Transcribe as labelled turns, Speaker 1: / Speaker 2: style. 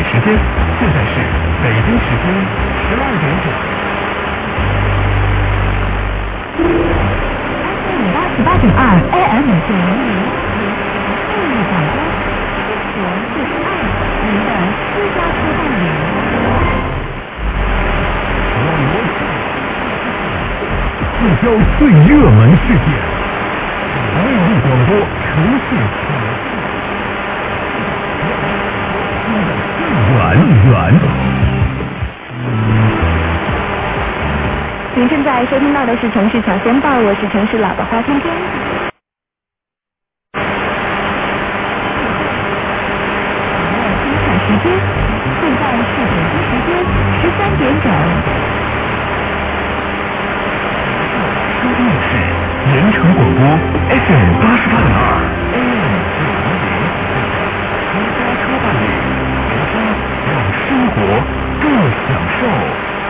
Speaker 1: 时间，现在是北京时间12点整。
Speaker 2: 88.2 AM 九零零，教育广播，生活就是爱，您的私家车伴侣。
Speaker 1: 聚焦最热门事件，魅力广播持续远。
Speaker 2: 您正在收听到的是城市抢先报，我是城市喇叭花天天。生产时间，现在是北京时间13点整。
Speaker 1: 收听的是盐城广播 FM 88.2 AM 900，私家车伴侣，让生活更享受。